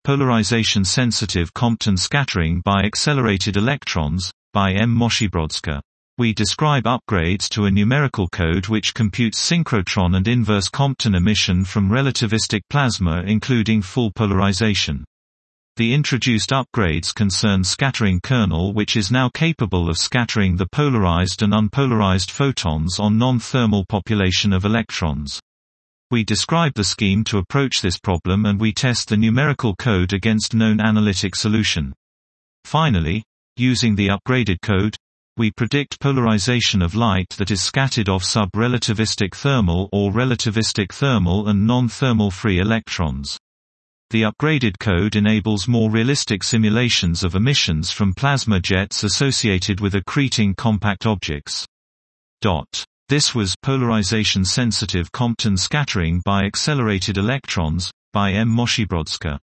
Polarization-sensitive Compton scattering by accelerated electrons, by M. Moshibrodska. We describe upgrades to a numerical code which computes synchrotron and inverse Compton emission from relativistic plasma including full polarization. The introduced upgrades concern scattering kernel, which is now capable of scattering the polarized and unpolarized photons on non-thermal population of electrons. We describe the scheme to approach this problem and we test the numerical code against known analytic solution. Finally, using the upgraded code, we predict polarization of light that is scattered off sub-relativistic thermal or relativistic thermal and non-thermal free electrons. The upgraded code enables more realistic simulations of emissions from plasma jets associated with accreting compact objects. This was Polarization-sensitive Compton scattering by accelerated electrons, by M. Moshibrodska.